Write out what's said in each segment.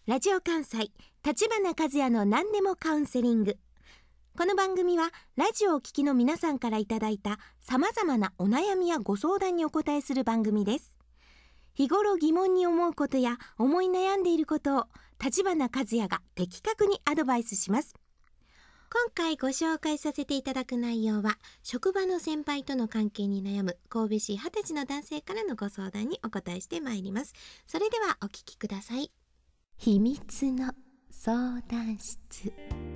ラジオ関西立花和也の何でもカウンセリング。この番組はラジオを聴きの皆さんからいただいたさまざまなお悩みやご相談にお答えする番組です。日頃疑問に思うことや思い悩んでいることを立花和也が的確にアドバイスします。今回ご紹介させていただく内容は、職場の先輩との関係に悩む神戸市20歳の男性からのご相談にお答えしてまいります。それではお聞きください。秘密の相談室。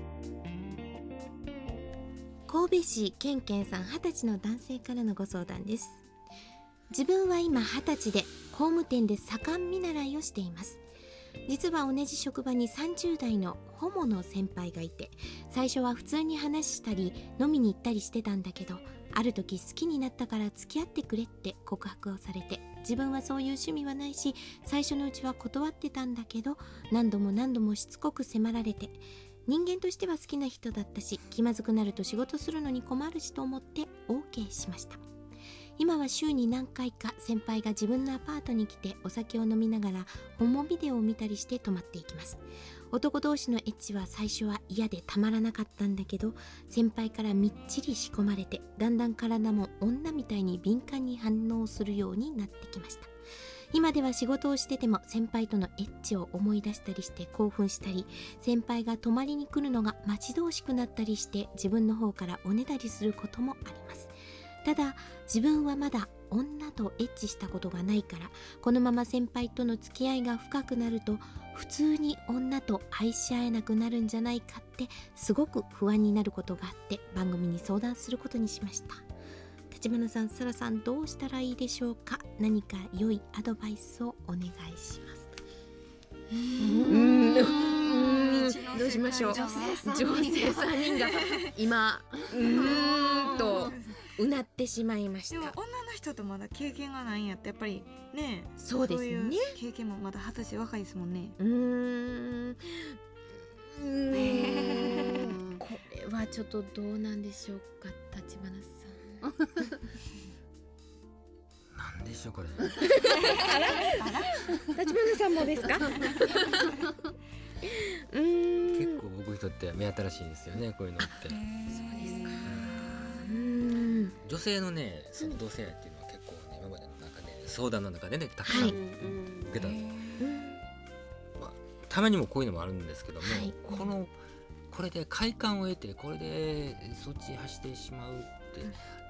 神戸市けんけんさん20歳の男性からのご相談です。自分は今20歳で工務店で左官見習いをしています。実は同じ職場に30代のホモの先輩がいて、最初は普通に話したり飲みに行ったりしてたんだけど、ある時好きになったから付き合ってくれって告白をされて、自分はそういう趣味はないし、最初のうちは断ってたんだけど、何度もしつこく迫られて、人間としては好きな人だったし、気まずくなると仕事するのに困るしと思って OK しました。今は週に何回か先輩が自分のアパートに来てお酒を飲みながらホモビデオを見たりして泊まっていきます。男同士のエッチは最初は嫌でたまらなかったんだけど、先輩からみっちり仕込まれて、だんだん体も女みたいに敏感に反応するようになってきました。今では仕事をしてても先輩とのエッチを思い出したりして興奮したり、先輩が泊まりに来るのが待ち遠しくなったりして自分の方からおねだりすることもあります。ただ自分はまだ女とエッチしたことがないから、このまま先輩との付き合いが深くなると普通に女と愛し合えなくなるんじゃないかってすごく不安になることがあって、番組に相談することにしました。立花さん、さらさん、どうしたらいいでしょうか。何か良いアドバイスをお願いします。どうしましょう。女性3人が今とうなってしまいました。 でも女の人とまだ経験がないんやって、やっぱりね。 そうですね。そういう経験もまだ20歳若いですもんね。 これはちょっとどうなんでしょうか、立花さん。 なんでしょうこれ。 立花さんもですか。 結構僕にとっては目新しいですよね、こういうのって。そうですか。女性のね、その同性愛っていうのは結構ね、今までの中で相談の中でね、たくさん受けたんです。たまにもこういうのもあるんですけども、これで快感を得て、これでそっちに走ってしまうって、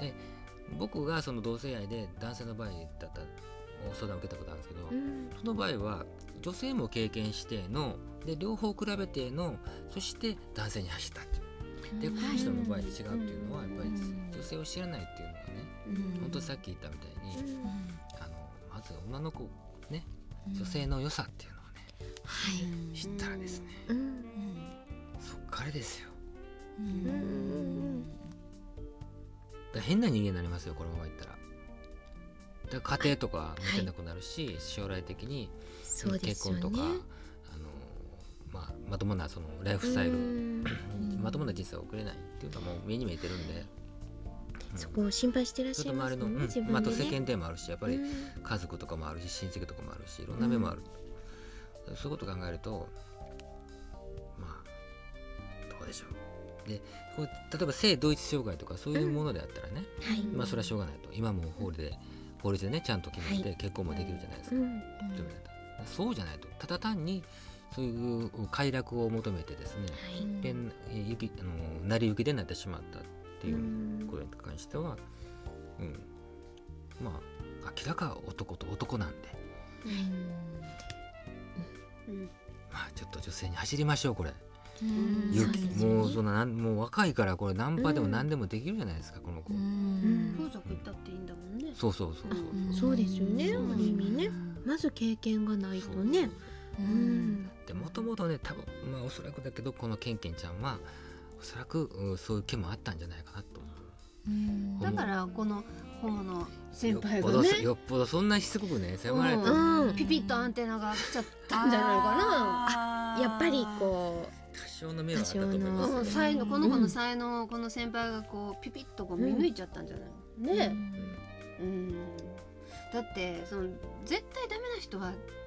で僕がその同性愛で男性の場合だった相談を受けたことあるんですけど、その場合は女性も経験してので両方比べての、そして男性に走ったっていう。でこの人の場合で違うっていうのはやっぱり女性を知らないっていうのがね、本当さっき言ったみたいに、まず女の子ね、女性の良さっていうのをね、知ったらですね、そっからですよ。変な人間になりますよ、このままいったら。だから家庭とか持てなくなるし、将来的に結婚とか、まともなそのライフスタイルまともな人生を送れないっていうのはもう目に見えてるんで、 そこを心配してらっしゃいますもんね、自分でね。 あと世間体もあるし、やっぱり家族とかもあるし、親戚とかもあるし、いろんな面もある。そういうことを考えると、どうでしょう。でこう例えば性同一障害とかそういうものであったらね、それはしょうがないと。今も法律でねちゃんと決めて結婚もできるじゃないですか。そうじゃないと、ただ単にそういう快楽を求めてですね、で成り行きでなってしまったっていうことに関しては、明らか男と男なんで、ちょっと女性に走りましょう。これもう若いからこれナンパでも何でもできるじゃないですか、この子。 風俗行ったっていいんだもんね。 そうですよね、ある意味ね。まず経験がないとね。 でもともとね、多分おそらくだけどこのケンケンちゃんはおそらくそういう気もあったんじゃないかなと思う。 だからこのホモの先輩がね、 よっぽどそんなしつこくね迫られた、 ピピッとアンテナが来ちゃったんじゃないかな。 やっぱりこう多少の目はあったと思います。 この子の才能、この先輩がこうピピッとこう見抜いちゃったんじゃないのね。だってその絶対ダメな人は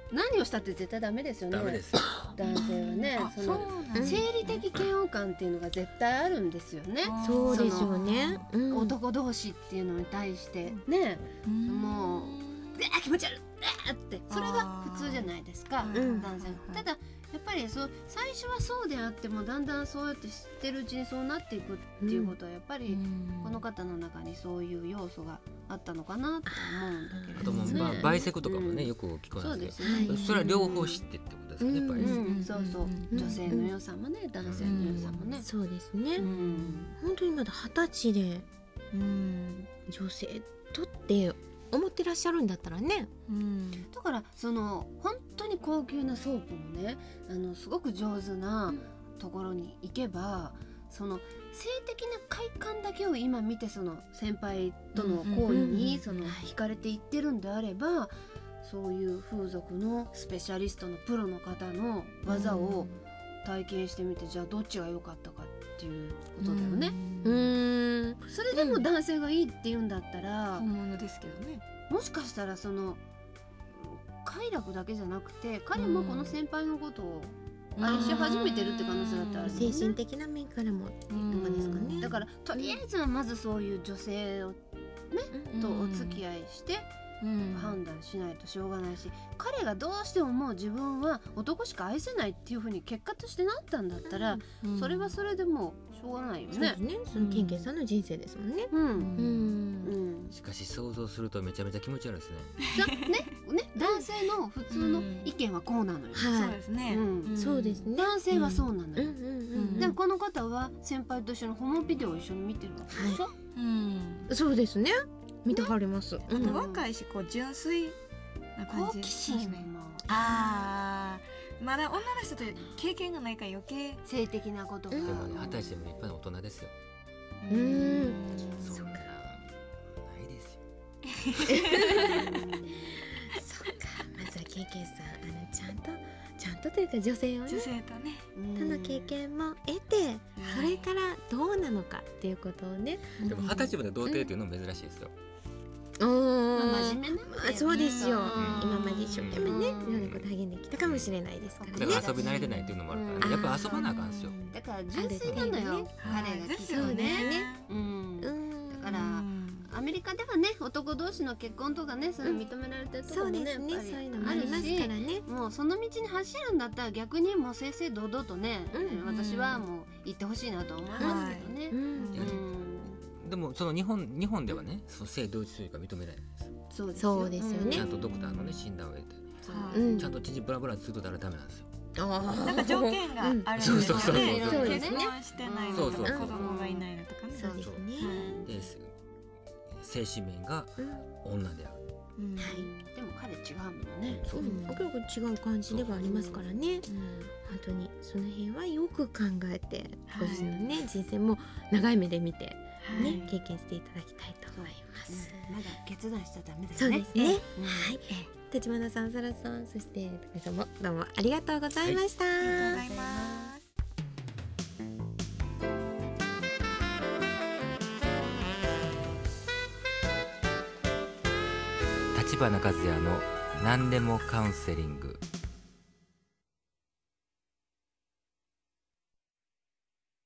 何をしたって絶対ダメですよね。 ダメです。 男性はね、その生理的嫌悪感っていうのが絶対あるんですよね。 そうでしょうね。 男同士っていうのに対してね、もう気持ち悪いってそれが普通じゃないですか、男性。ただやっぱり最初はそうであってもだんだんそうやって知ってるうちにそうなっていくっていうことはやっぱりこの方の中にそういう要素があったのかなと思うんだけれどもね。 あとバイセクとかもね、よく聞こえますけど、それは両方知ってってことですね、バイセク。 そうそう、女性の良さもね、男性の良さもね。 そうですね。本当にまだ20歳で女性とって思ってらっしゃるんだったらね、 だから本当に高級なソープもね、すごく上手なところに行けば、性的な快感だけを今見て先輩との行為に惹かれていってるんであれば、そういう風俗のスペシャリストのプロの方の技を体験してみて、じゃあどっちが良かったかっていうことだよね。それでも男性がいいって言うんだったら本物ですけどね。 もしかしたら快楽だけじゃなくて、彼もこの先輩のことを愛し始めてるって可能性だってあるよね。 精神的な面からもっていうとかですかね。 だからとりあえずはまずそういう女性をとお付き合いして判断しないとしょうがないし、彼がどうしてももう自分は男しか愛せないっていうふうに結果としてなったんだったら、それはそれでもうしょうがないよね。 そのケンケンさんの人生ですもんね。 しかし想像するとめちゃめちゃ気持ち悪いですね。 男性の普通の意見はこうなのよ。 そうですね。 そうですね。 男性はそうなのよ。でもこの方は先輩と一緒のホモビデオを一緒に見てるわけでしょ。 そうですね。見てはります。 若いし純粋な感じ。 好奇心も。 まだ女の人と経験がないから余計性的なことが。 でもね、20歳でも立派な大人ですよ。 そうか。 ないですよ。 そうか。まずはケンケンさん、ちゃんとというか女性をね、 女性とね、 との経験も得て、それからどうなのかっていうことをね。 でも20歳まで童貞っていうのも珍しいですよ。 真面目な。 そうですよ。今まで一生懸命ね、いろんなこと励んできたかもしれないですからね。 だから遊び慣れてないっていうのもあるから、やっぱ遊ばなあかんですよ。 だから純粋なのよ、彼がきっとね。だからアメリカではね、男同士の結婚とかね、それ認められてるところもね、やっぱりそういうのもありますからね。 もうその道に走るんだったら逆にもう正々堂々とね、私はもう行ってほしいなと思いますけどね。 でも日本ではね、性同一性が認められないです。 そうですよね。 ちゃんとドクターのね診断を得て、ちゃんと父ブラブラするとダメなんですよ。 なんか条件があるんですよね。結婚してないのとか子供がいないのとかね。 そうですね。 で、精子面が女である。 でも彼違うもんね。 明らかに違う感じではありますからね。本当にその辺はよく考えて、ご自身のね人生も長い目で見てね、経験していただきたいと思います。 まだ決断しちゃダメだよね。 そうですね。はい。立花さん、サラさん、そして高橋さんもどうもありがとうございました。 ありがとうございます。 立花和也の何でもカウンセリング。